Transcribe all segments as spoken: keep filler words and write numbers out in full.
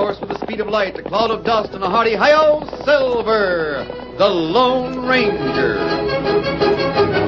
horse with the speed of light, a cloud of dust, and a hearty hi-yo, Silver, the Lone Ranger.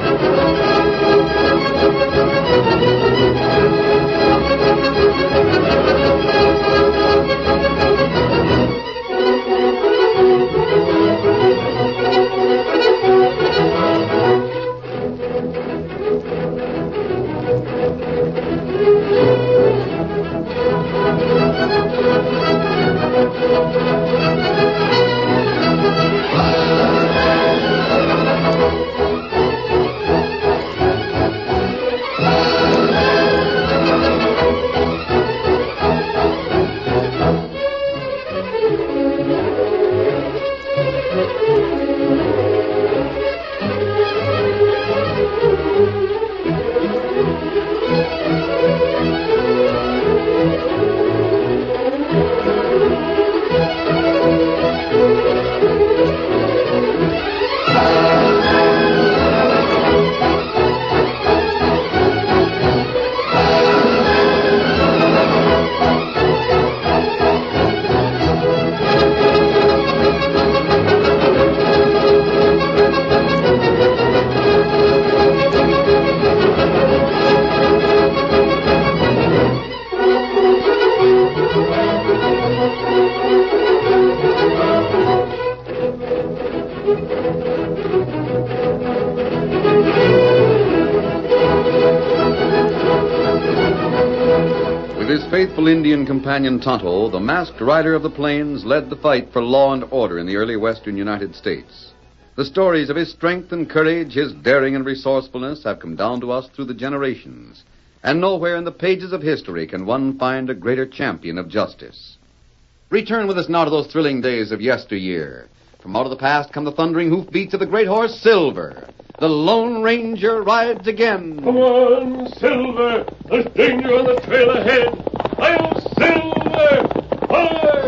Faithful Indian companion Tonto, the masked rider of the plains, led the fight for law and order in the early western United States. The stories of his strength and courage, his daring and resourcefulness have come down to us through the generations, and nowhere in the pages of history can one find a greater champion of justice. Return with us now to those thrilling days of yesteryear. From out of the past come the thundering hoofbeats of the great horse Silver. The Lone Ranger rides again. Come on, Silver. There's danger on the trail ahead. I'll Silver! Hi!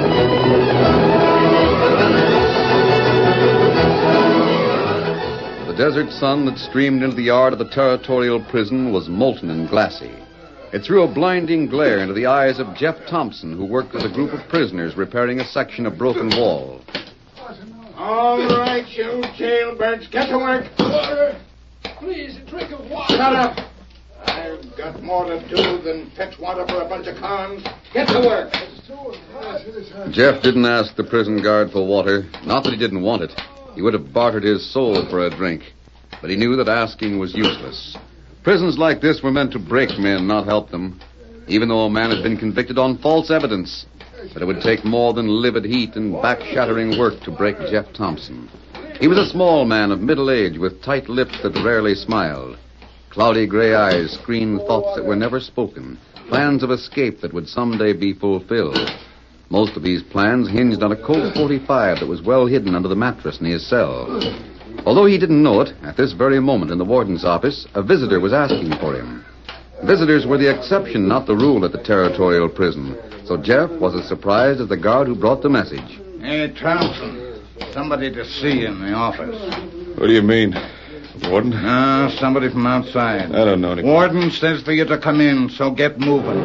The desert sun that streamed into the yard of the territorial prison was molten and glassy. It threw a blinding glare into the eyes of Jeff Thompson, who worked with a group of prisoners repairing a section of broken wall. All right, you jailbirds, get to work. Water. Please, a drink of water. Shut up. I've got more to do than fetch water for a bunch of cons. Get to work. Jeff didn't ask the prison guard for water. Not that he didn't want it. He would have bartered his soul for a drink. But he knew that asking was useless. Prisons like this were meant to break men, not help them. Even though a man had been convicted on false evidence. But it would take more than livid heat and back-shattering work to break Jeff Thompson. He was a small man of middle age with tight lips that rarely smiled. Cloudy gray eyes screened thoughts that were never spoken, plans of escape that would someday be fulfilled. Most of these plans hinged on a Colt forty-five that was well hidden under the mattress in his cell. Although he didn't know it, at this very moment in the warden's office, a visitor was asking for him. Visitors were the exception, not the rule at the territorial prison. So Jeff was as surprised as the guard who brought the message. Hey, Thompson, somebody to see you in the office. What do you mean? Warden? No, somebody from outside. I don't know anybody. Warden says for you to come in, so get moving.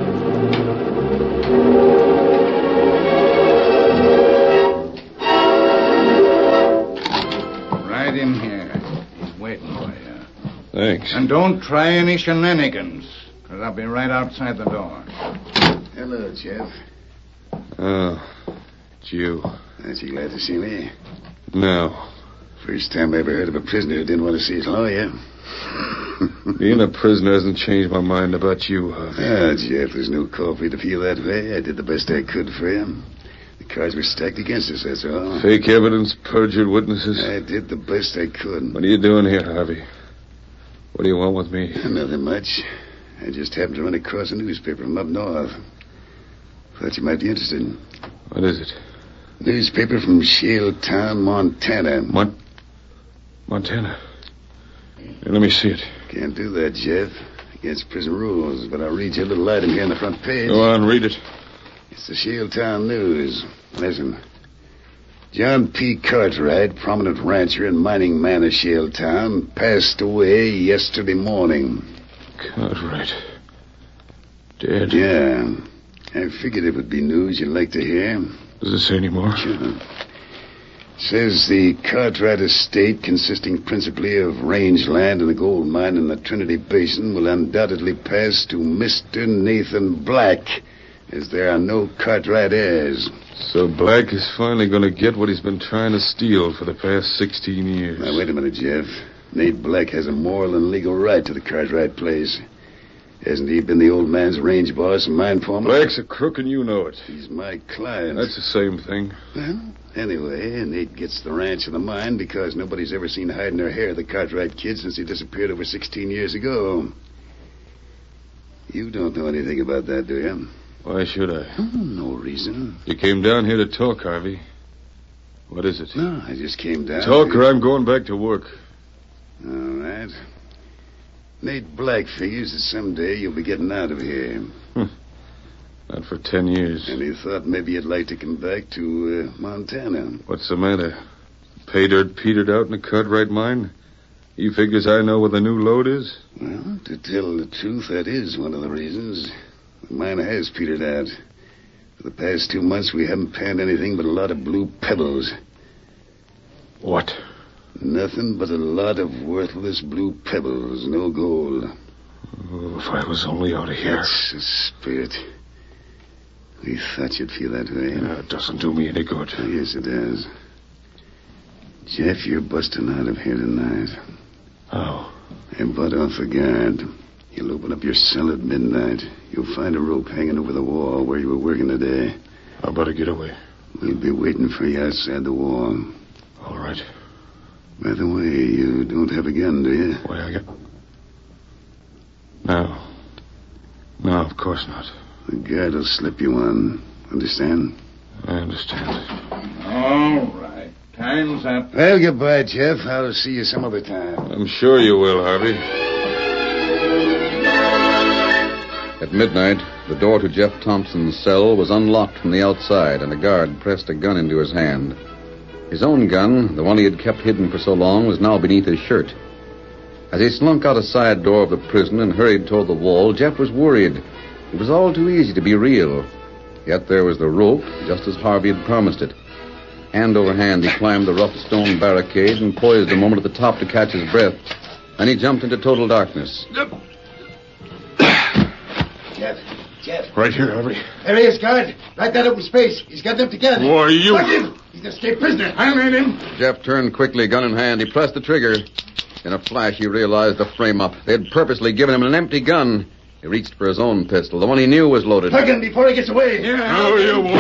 Right in here. He's waiting for you. Thanks. And don't try any shenanigans, because I'll be right outside the door. Hello, Jeff. Oh, it's you. Aren't you glad to see me? No. First time I ever heard of a prisoner who didn't want to see his lawyer. Being a prisoner hasn't changed my mind about you, Harvey. Ah, Jeff, there's no call for you to feel that way. I did the best I could for you. The cards were stacked against us, that's all. Fake evidence, perjured witnesses. I did the best I could. What are you doing here, Harvey? What do you want with me? Nothing much. I just happened to run across a newspaper from up north. Thought you might be interested. What is it? Newspaper from Shale Town, Montana. Mon- Montana. Here, let me see it. Can't do that, Jeff. Against prison rules, but I'll read you a little item here on the front page. Go on, read it. It's the Shale Town News. Listen. John P. Cartwright, prominent rancher and mining man of Shale Town, passed away yesterday morning. Cartwright. Dead? Yeah. I figured it would be news you'd like to hear. Does it say any more? Sure. Says the Cartwright estate, consisting principally of range land and a gold mine in the Trinity Basin, will undoubtedly pass to Mister Nathan Black, as there are no Cartwright heirs. So Black is finally going to get what he's been trying to steal for the past sixteen years. Now, wait a minute, Jeff. Nate Black has a moral and legal right to the Cartwright place. Hasn't he been the old man's range boss and mine foreman? Black's a crook and you know it. He's my client. That's the same thing. Well, anyway, Nate gets the ranch and the mine because nobody's ever seen hiding her hair the Cartwright kid since he disappeared over sixteen years ago. You don't know anything about that, do you? Why should I? Oh, no reason. You came down here to talk, Harvey. What is it? No, I just came down. Talk to... or I'm going back to work. All right. Nate Black figures that someday you'll be getting out of here. Hm. Not for ten years. And he thought maybe you'd like to come back to uh, Montana. What's the matter? Pay dirt petered out in the Cartwright mine? He figures I know where the new load is? Well, to tell the truth, that is one of the reasons. The mine has petered out. For the past two months, we haven't panned anything but a lot of blue pebbles. What? Nothing but a lot of worthless blue pebbles, no gold. Oh, if I was only out of here. That's the spirit. We thought you'd feel that way. Yeah, it doesn't do me any good. Oh, yes, it does. Jeff, you're busting out of here tonight. How? And butt off the guard. You'll open up your cell at midnight. You'll find a rope hanging over the wall where you were working today. How about a getaway? We'll be waiting for you outside the wall. All right. By the way, you don't have a gun, do you? Why, I got... No. No, of course not. The guard will slip you one. Understand? I understand. All right. Time's up. Well, goodbye, Jeff. I'll see you some other time. I'm sure you will, Harvey. At midnight, the door to Jeff Thompson's cell was unlocked from the outside, and a guard pressed a gun into his hand. His own gun, the one he had kept hidden for so long, was now beneath his shirt. As he slunk out a side door of the prison and hurried toward the wall, Jeff was worried. It was all too easy to be real. Yet there was the rope, just as Harvey had promised it. Hand over hand, he climbed the rough stone barricade and poised a moment at the top to catch his breath. Then he jumped into total darkness. Jeff, Jeff. Right here, Harvey. There he is, guard. Right that open space. He's got them together. Who are you? Look him. He's an escaped prisoner. I'm in him. Jeff turned quickly, gun in hand. He pressed the trigger. In a flash, he realized the frame-up. They had purposely given him an empty gun. He reached for his own pistol, the one he knew was loaded. Plug him before he gets away. Yeah, no, you won't.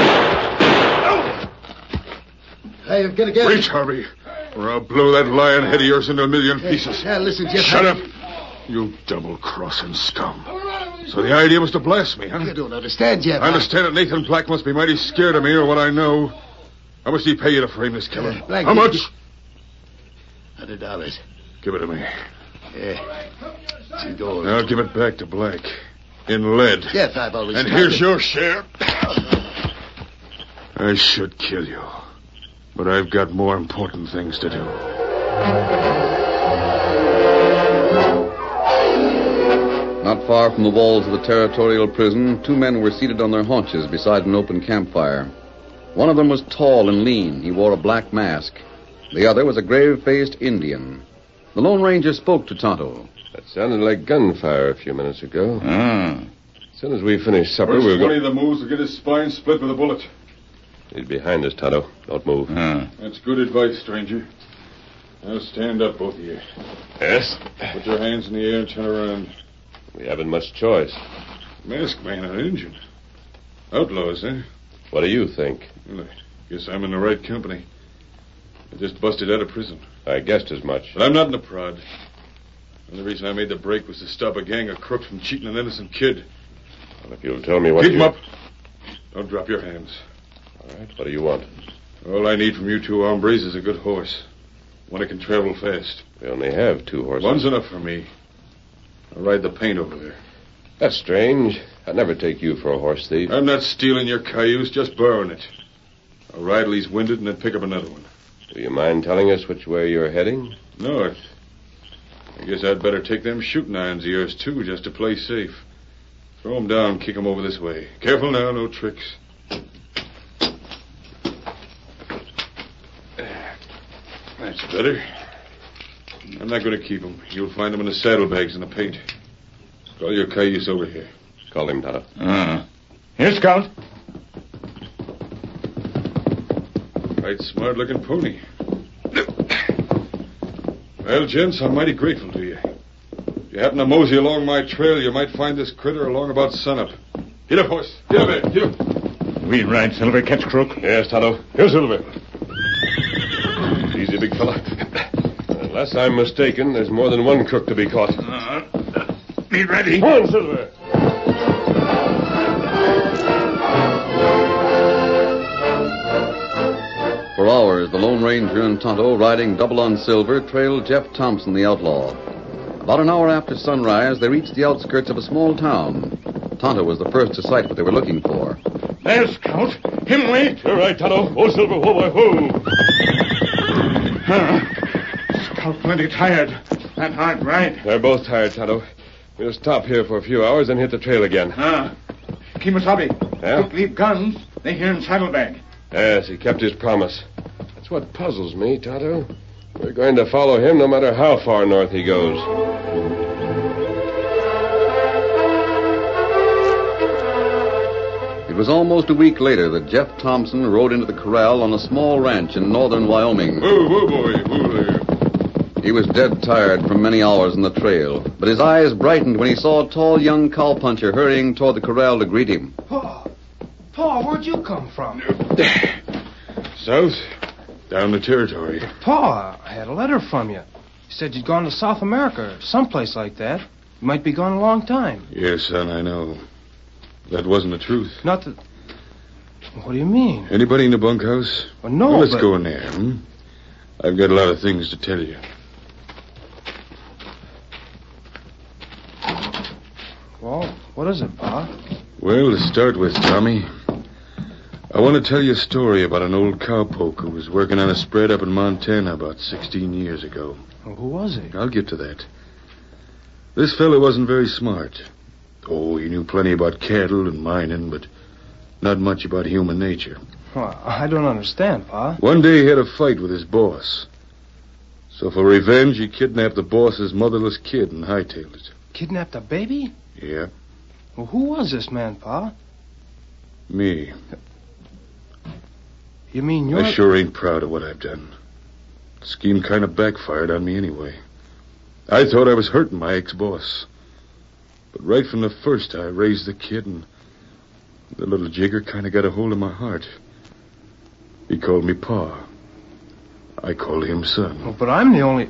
I'm gonna get Reach, him. Harvey, or I'll blow that lion head of yours into a million pieces. Yeah, listen, Jeff. Shut I... up. You double-crossing scum. So the idea was to blast me, huh? You don't understand, Jeff. I understand that Nathan Black must be mighty scared of me or what I know. How much did he pay you to frame this killer? Uh, Black How did- much? Hundred dollars. Give it to me. Yeah. It's gold. I'll give it back to Black. In lead. Jeff, I've always... And here's your share. I should kill you. But I've got more important things to do. Not far from the walls of the territorial prison, two men were seated on their haunches beside an open campfire. One of them was tall and lean. He wore a black mask. The other was a grave-faced Indian. The Lone Ranger spoke to Tonto. That sounded like gunfire a few minutes ago. Ah. As soon as we finish supper, First we'll one go... of the moves will get his spine split with a bullet. He's behind us, Tonto. Don't move. Ah. That's good advice, stranger. Now stand up, both of you. Yes? Put your hands in the air and turn around. We haven't much choice. Masked man and Injun. Outlaws, eh? What do you think? Well, I guess I'm in the right company. I just busted out of prison. I guessed as much. But I'm not in a prod. The only reason I made the break was to stop a gang of crooks from cheating an innocent kid. Well, if you'll tell me what Keep you... them up. Don't drop your hands. All right, what do you want? All I need from you two hombres is a good horse. One that can travel fast. We only have two horses. One's enough for me. I'll ride the paint over there. That's strange. I'd never take you for a horse thief. I'm not stealing your cayuse, just borrowing it. I'll ride till he's winded and then pick up another one. Do you mind telling us which way you're heading? North. I guess I'd better take them shooting irons of yours, too, just to play safe. Throw him down, kick him over this way. Careful now, no tricks. That's better. I'm not going to keep him. You'll find him in the saddlebags and the paint. Call your cayuse over here. Call him, Tonto. Uh, here, Scout. Right smart-looking pony. Well, gents, I'm mighty grateful to you. If you happen to mosey along my trail, you might find this critter along about sunup. Get up, horse. Get up, man. Get up. We ride, Silver. Catch crook. Yes, Tonto. Here, Silver. Easy, big fella. Unless I'm mistaken, there's more than one crook to be caught. Uh, be ready. Come on, Silver. For hours, the Lone Ranger and Tonto, riding double on Silver, trailed Jeff Thompson, the outlaw. About an hour after sunrise, they reached the outskirts of a small town. Tonto was the first to sight what they were looking for. There's Scout. Him wait. You're right, Tonto. Oh, Silver, whoa, boy, whoa. Huh. Scout plenty tired. That hard ride. They're both tired, Tonto. We'll stop here for a few hours and hit the trail again. Ah. Kimasabi. Yeah? Cook leave guns. They here in saddlebag. Yes, he kept his promise. That's what puzzles me, Tonto. We're going to follow him no matter how far north he goes. It was almost a week later that Jeff Thompson rode into the corral on a small ranch in northern Wyoming. Whoa, whoa, boy. Whoa there. He was dead tired from many hours on the trail, but his eyes brightened when he saw a tall young cowpuncher hurrying toward the corral to greet him. Pa, Pa, where'd you come from? South. Down the territory. Pa, I had a letter from you. You said you'd gone to South America or someplace like that. You might be gone a long time. Yes, son, I know. That wasn't the truth. Not that... What do you mean? Anybody in the bunkhouse? Well, no, well, let's but... go in there, hmm? I've got a lot of things to tell you. Well, what is it, Pa? Well, to start with, Tommy, I want to tell you a story about an old cowpoke who was working on a spread up in Montana about sixteen years ago. Well, who was he? I'll get to that. This fellow wasn't very smart. Oh, he knew plenty about cattle and mining, but not much about human nature. Well, I don't understand, Pa. One day he had a fight with his boss. So for revenge, he kidnapped the boss's motherless kid and hightailed it. Kidnapped a baby? Yeah, Well, who was this man, Pa? me. You mean you're... I sure ain't proud of what I've done. The scheme kind of backfired on me anyway. I thought I was hurting my ex-boss. But right from the first, I raised the kid, and the little jigger kind of got a hold of my heart. He called me Pa. I called him son. Well, but I'm the only...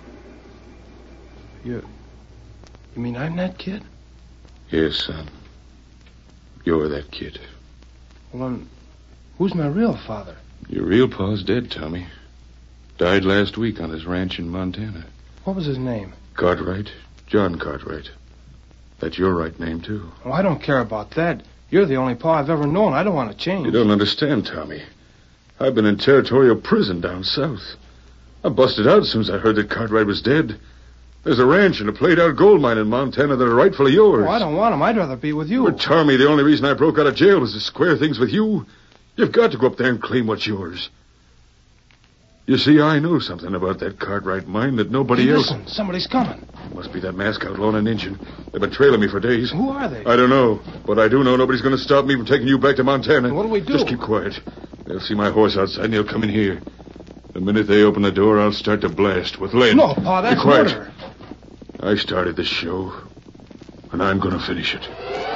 You... You mean I'm that kid? Yes, son. You're that kid. Well, then, who's my real father? Your real pa's dead, Tommy. Died last week on his ranch in Montana. What was his name? Cartwright. John Cartwright. That's your right name, too. Oh, I don't care about that. You're the only Pa I've ever known. I don't want to change. You don't understand, Tommy. I've been in territorial prison down south. I busted out as soon as I heard that Cartwright was dead. There's a ranch and a played-out gold mine in Montana that are rightfully yours. Oh, I don't want him. I'd rather be with you. But, Tommy, the only reason I broke out of jail was to square things with you. You've got to go up there and claim what's yours. You see, I know something about that Cartwright mine that nobody Hey, else... listen, somebody's coming. Must be that mask outlaw and an Injun. They've been trailing me for days. Who are they? I don't know, but I do know nobody's going to stop me from taking you back to Montana. What do we do? Just keep quiet. They'll see my horse outside and they'll come in here. The minute they open the door, I'll start to blast with lead. No, Pa, that's Be quiet. murder. I started this show, and I'm going to finish it.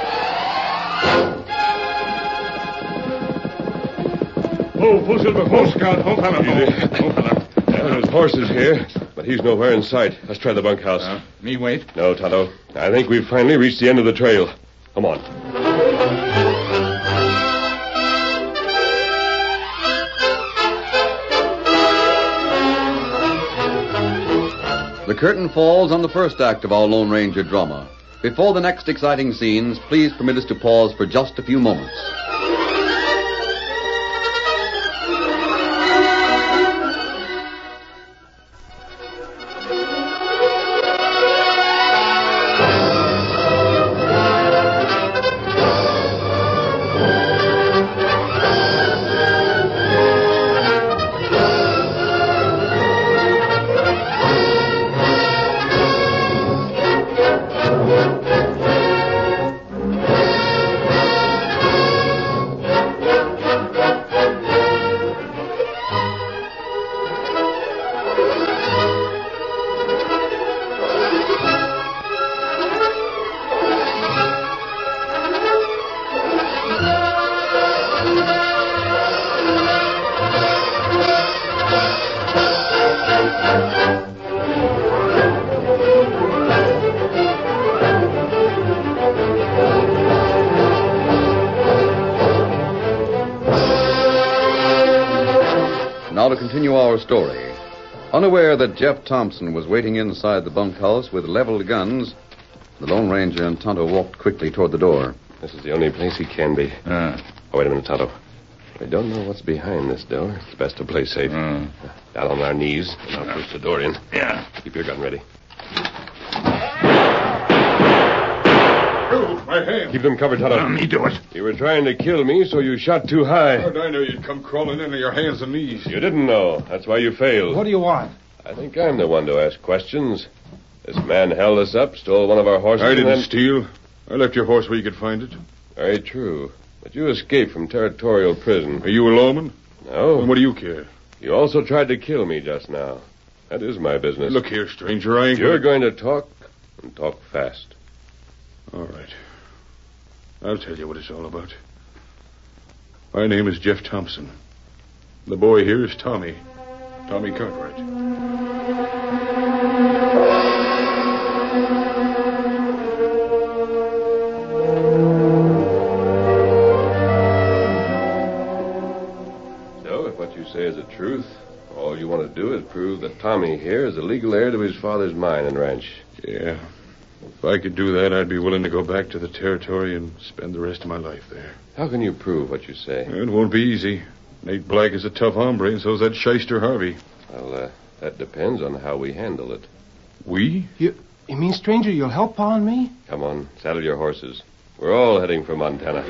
Oh, pull Silver, pull. Scout, hold on. Easy. Hold on. There's horses here, but he's nowhere in sight. Let's try the bunkhouse. Uh, me wait. No, Tonto. I think we've finally reached the end of the trail. Come on. The curtain falls on the first act of our Lone Ranger drama. Before the next exciting scenes, please permit us to pause for just a few moments. continue our story. Unaware that Jeff Thompson was waiting inside the bunkhouse with leveled guns, the Lone Ranger and Tonto walked quickly toward the door. This is the only place he can be. Uh, Oh, wait a minute, Tonto. We don't know what's behind this door. It's best to play safe. uh. Down on our knees, and I'll push the door in. Yeah. Keep your gun ready. Oh, my hand. Keep them covered, Tonto. Let me do it. You were trying to kill me, so you shot too high. How'd I know you'd come crawling in on your hands and knees? You didn't know. That's why you failed. What do you want? I think I'm the one to ask questions. This man held us up, stole one of our horses. I and didn't then... steal. I left your horse where you could find it. Very true. But you escaped from territorial prison. Are you a lawman? No. Then what do you care? You also tried to kill me just now. That is my business. Look here, stranger. I ain't You're gonna... going to talk, and talk fast. All right. I'll tell you what it's all about. My name is Jeff Thompson. The boy here is Tommy. Tommy Cartwright. So, if what you say is the truth, all you want to do is prove that Tommy here is the legal heir to his father's mine and ranch. Yeah. If I could do that, I'd be willing to go back to the territory and spend the rest of my life there. How can you prove what you say? It won't be easy. Nate Black is a tough hombre, and so's that shyster Harvey. Well, uh, that depends on how we handle it. We? You, you mean, stranger, you'll help Pa and me? Come on, saddle your horses. We're all heading for Montana.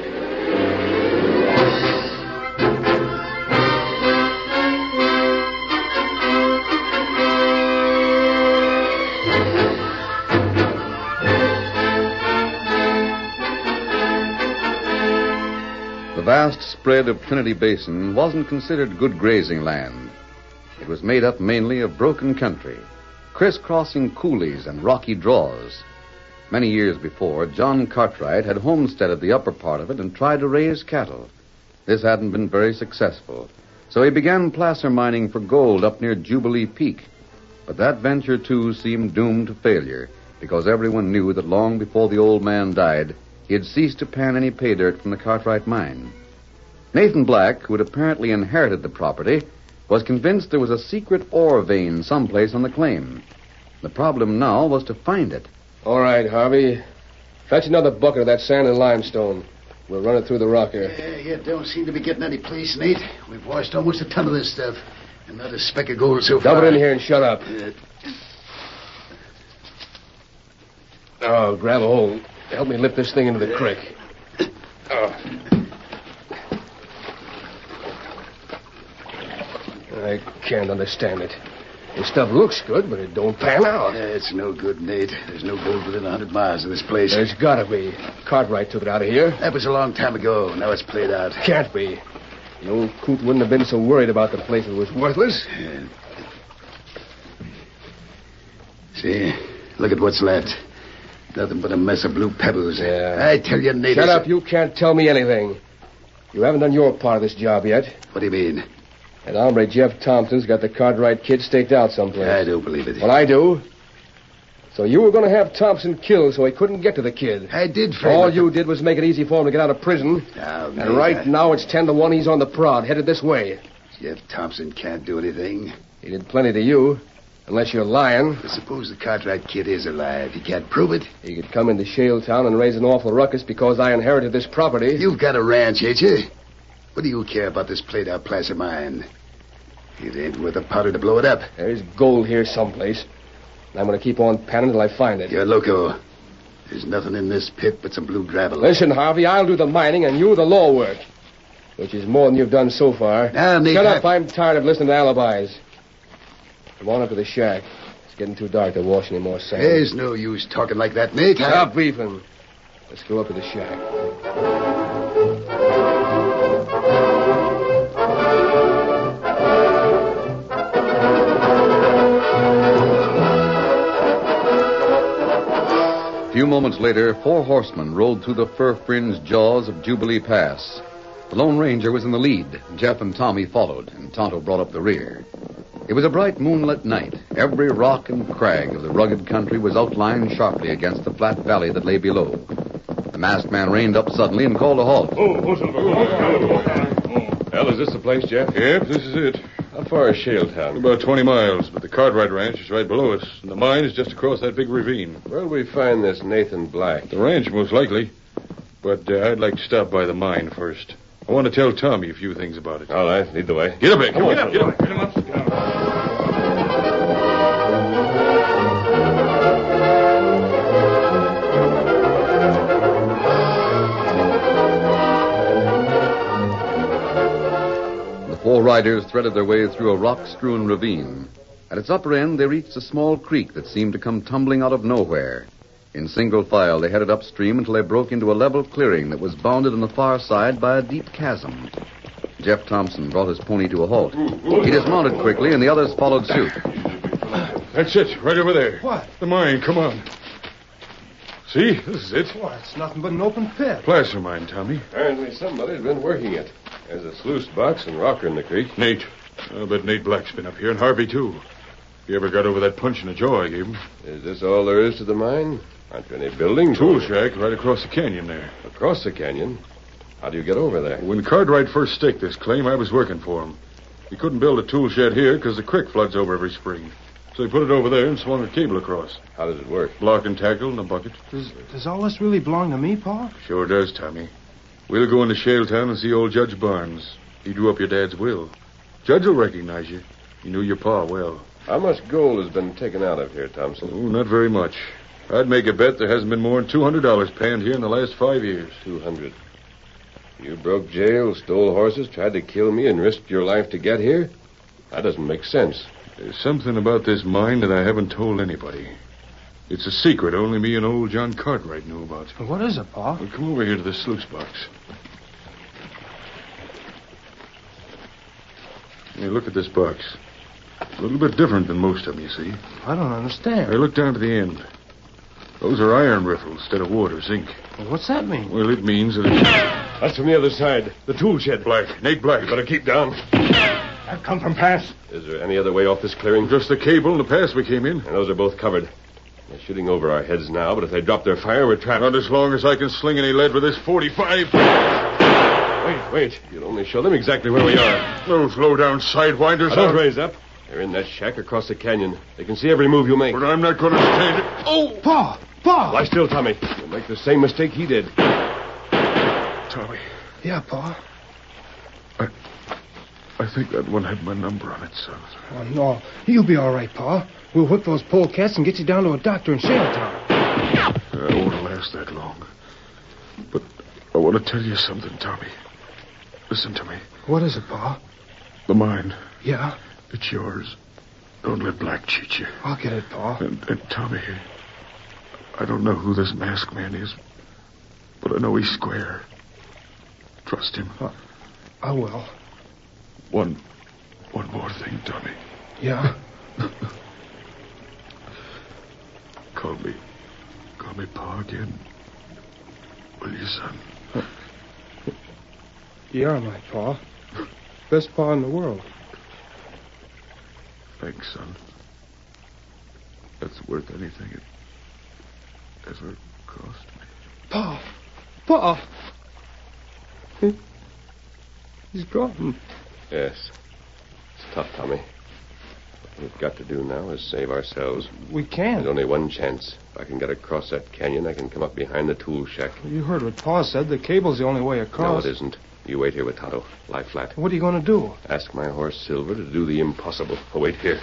The vast spread of Trinity Basin wasn't considered good grazing land. It was made up mainly of broken country, crisscrossing coulees and rocky draws. Many years before, John Cartwright had homesteaded the upper part of it and tried to raise cattle. This hadn't been very successful, so he began placer mining for gold up near Jubilee Peak. But that venture, too, seemed doomed to failure, because everyone knew that long before the old man died, he had ceased to pan any pay dirt from the Cartwright mine. Nathan Black, who had apparently inherited the property, was convinced there was a secret ore vein someplace on the claim. The problem now was to find it. All right, Harvey. Fetch another bucket of that sand and limestone. We'll run it through the rock here. Yeah, you don't seem to be getting any place, Nate. We've washed almost a ton of this stuff. And not a speck of gold so far. Dump it in here and shut up. Uh, Oh, grab a hold. Help me lift this thing into the creek. Oh. I can't understand it. This stuff looks good, but it don't pan out. yeah, it's no good, Nate. There's no gold within a hundred miles of this place. There's gotta be. Cartwright took it out of here. That was a long time ago. Now it's played out. Can't be. The old coot wouldn't have been so worried about the place if it was worthless. Yeah. See, look at what's left. Nothing but a mess of blue pebbles. Yeah. I tell you, Nate. Shut it's- up. You can't tell me anything. You haven't done your part of this job yet. What do you mean? That hombre Jeff Thompson's got the Cartwright kid staked out someplace. I don't believe it. Well, I do. So you were going to have Thompson killed so he couldn't get to the kid. I did, Fred. All you did was make it easy for him to get out of prison. Now, Nate, And right I- now it's ten to one he's on the prod, headed this way. Jeff Thompson can't do anything. He did plenty to you, unless you're lying. But suppose the Cartwright kid is alive. He can't prove it. He could come into Shaletown and raise an awful ruckus because I inherited this property. You've got a ranch, ain't you? What do you care about this played-out placer mine? It ain't worth a powder to blow it up. There's gold here someplace. And I'm going to keep on panning until I find it. You're loco. There's nothing in this pit but some blue gravel. Listen, Harvey, I'll do the mining and you the law work. Which is more than you've done so far. Now, Nate, Shut I- up. I'm tired of listening to alibis. Come on up to the shack. It's getting too dark to wash any more sand. There's no use talking like that, Nate. I- Stop beefing. Let's go up to the shack. A few moments later, four horsemen rode through the fur-fringed jaws of Jubilee Pass. The Lone Ranger was in the lead. Jeff and Tommy followed, and Tonto brought up the rear. It was a bright moonlit night. Every rock and crag of the rugged country was outlined sharply against the flat valley that lay below. The masked man reined up suddenly and called a halt. Oh, oh, Silver. Oh, Hell, is this the place, Jeff? Yep, this is it. How far is Shaletown? About twenty miles, but the Cartwright Ranch is right below us, and the mine is just across that big ravine. Where'll we find this Nathan Black? The ranch, most likely. But uh, I'd like to stop by the mine first. I want to tell Tommy a few things about it. All right, lead the way. Get up, Vic. Come on, Get up, get get up. Get him up. Get him up. The four riders threaded their way through a rock-strewn ravine. At its upper end, they reached a small creek that seemed to come tumbling out of nowhere. In single file, they headed upstream until they broke into a level clearing that was bounded on the far side by a deep chasm. Jeff Thompson brought his pony to a halt. He dismounted quickly, and the others followed suit. That's it, right over there. What? The mine, come on. See, this is it. Why, it's nothing but an open pit. Placer mine, Tommy. Apparently somebody's been working it. There's a sluice box and rocker in the creek. Nate. I'll bet Nate Black's been up here, and Harvey, too. He ever got over that punch in the jaw I gave him. Is this all there is to the mine? Aren't there any buildings? Tool shack right across the canyon there. Across the canyon? How do you get over there? When Cartwright first staked this claim, I was working for him. He couldn't build a tool shed here because the creek floods over every spring. So he put it over there and swung a cable across. How does it work? Block and tackle and a bucket. Does, does all this really belong to me, Pa? Sure does, Tommy. We'll go into Shaletown and see old Judge Barnes. He drew up your dad's will. Judge will recognize you. He knew your pa well. How much gold has been taken out of here, Thompson? Oh, not very much. I'd make a bet there hasn't been more than two hundred dollars panned here in the last five years. Two hundred. You broke jail, stole horses, tried to kill me, and risked your life to get here? That doesn't make sense. There's something about this mine that I haven't told anybody. It's a secret only me and old John Cartwright knew about. What is it, Pa? Well, come over here to the sluice box. Hey, look at this box. A little bit different than most of them, you see. I don't understand. Hey, look down to the end. Those are iron riffles instead of water, zinc. Well, what's that mean? Well, it means that it's... That's from the other side. The tool shed. Black. Nate Black. Better keep down. That come from Pass. Is there any other way off this clearing? Just the cable and the pass we came in. And those are both covered. They're shooting over our heads now, but if they drop their fire, we're trapped. Not as long as I can sling any lead with this forty-five. Wait, wait. You'll only show them exactly where we are. Those low-down sidewinders... Now, don't raise up. They're in that shack across the canyon. They can see every move you make. But I'm not going to stand it. Oh! Pa! Pa! Lie still, Tommy. You'll make the same mistake he did. Tommy, Yeah, Pa. I... I think that one had my number on it, son. Oh, no. You'll be all right, Pa. We'll whip those polecats and get you down to a doctor in Shaletown. I won't last that long. But I want to tell you something, Tommy. Listen to me. What is it, Pa? The mine. Yeah? It's yours. Don't let Black cheat you. I'll get it, Pa. And, and Tommy, I don't know who this masked man is, but I know he's square. Trust him. Uh, I will. One, one more thing, Tommy. Yeah? Call me, call me Pa again. Will you, son? You're my Pa. Best Pa in the world. Thanks, son. That's worth anything it ever cost me. Pa! Pa! He's gone. Yes. It's tough, Tommy. What we've got to do now is save ourselves. We can't. There's only one chance. If I can get across that canyon, I can come up behind the tool shack. You heard what Pa said. The cable's the only way across. No, it isn't. You wait here with Tonto. Lie flat. What are you going to do? Ask my horse, Silver, to do the impossible. Oh, wait here.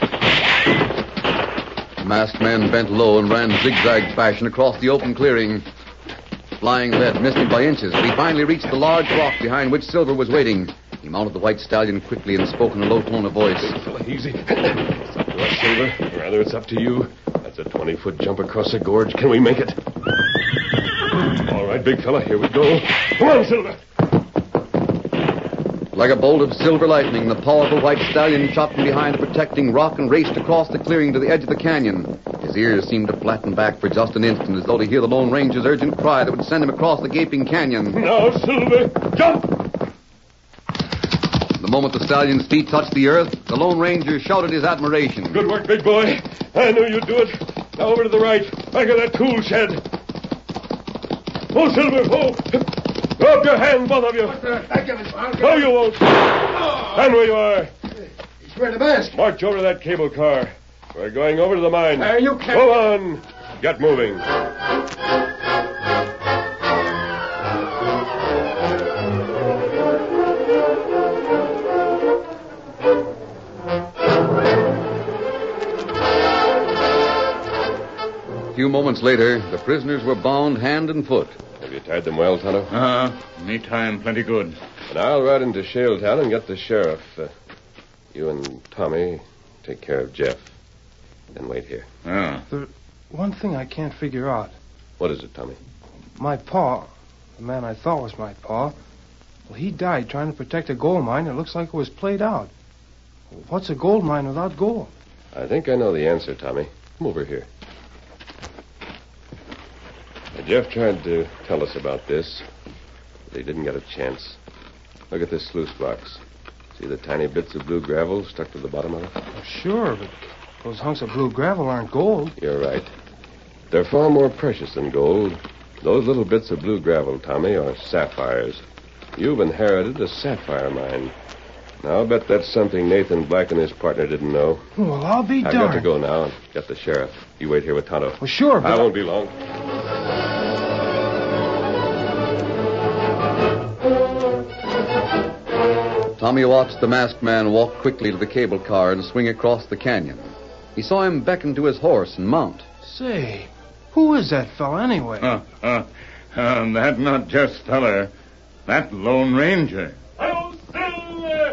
The masked man bent low and ran zigzag fashion across the open clearing. Flying lead missed him by inches, but he finally reached the large rock behind which Silver was waiting. He mounted the white stallion quickly and spoke in a low tone of voice. Big fella, easy. It's up to us, Silver. Or rather, it's up to you. That's a twenty-foot jump across the gorge. Can we make it? All right, big fella, here we go. Come on, Silver. Like a bolt of silver lightning, the powerful white stallion shot from behind a protecting rock and raced across the clearing to the edge of the canyon. His ears seemed to flatten back for just an instant, as though to hear the Lone Ranger's urgent cry that would send him across the gaping canyon. Now, Silver, jump! The moment the stallion's feet touched the earth, the Lone Ranger shouted his admiration. Good work, big boy. I knew you'd do it. Now over to the right, back of that tool shed. Oh, Silver, oh! Go up your hand, both of you. Thank you, Miss Barnes. No, you won't. Stand where you are. wearing a mask. March over to that cable car. We're going over to the mine. Uh, you can't... Go on. Get moving. A few moments later, the prisoners were bound hand and foot. Have you tied them well, Tonto? Uh, me time plenty good. And I'll ride into Shaletown and get the sheriff. Uh, you and Tommy take care of Jeff. Then wait here. Oh. The one thing I can't figure out. What is it, Tommy? My pa, the man I thought was my pa, well, he died trying to protect a gold mine that looks like it was played out. What's a gold mine without gold? I think I know the answer, Tommy. Come over here. Now, Jeff tried to tell us about this, but he didn't get a chance. Look at this sluice box. See the tiny bits of blue gravel stuck to the bottom of it? Oh, sure, but those hunks of blue gravel aren't gold. You're right. They're far more precious than gold. Those little bits of blue gravel, Tommy, are sapphires. You've inherited a sapphire mine. Now, I'll bet that's something Nathan Black and his partner didn't know. Well, I'll be I've darned. got to go now and get the sheriff. You wait here with Tonto. Well, sure, but... I won't be long. Tommy watched the masked man walk quickly to the cable car and swing across the canyon. He saw him beckon to his horse and mount. Say, who is that fella anyway? Uh, uh, uh, that not just feller. That Lone Ranger. I'll Silver!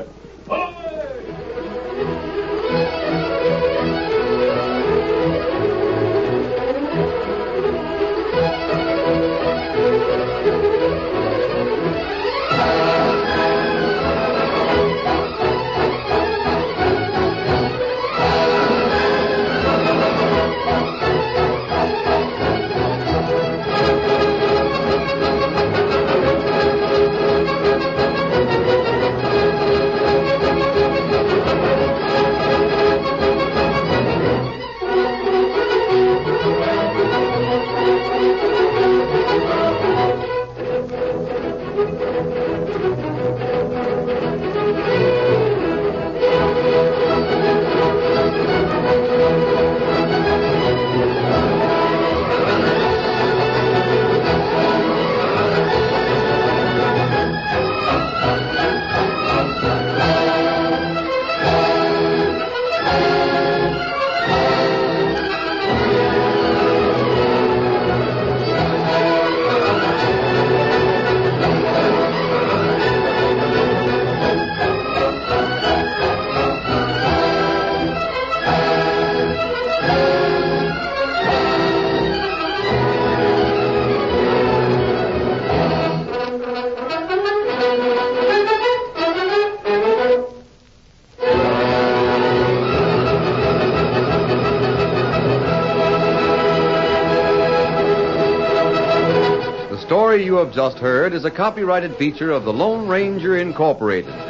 The story you have just heard is a copyrighted feature of the Lone Ranger Incorporated.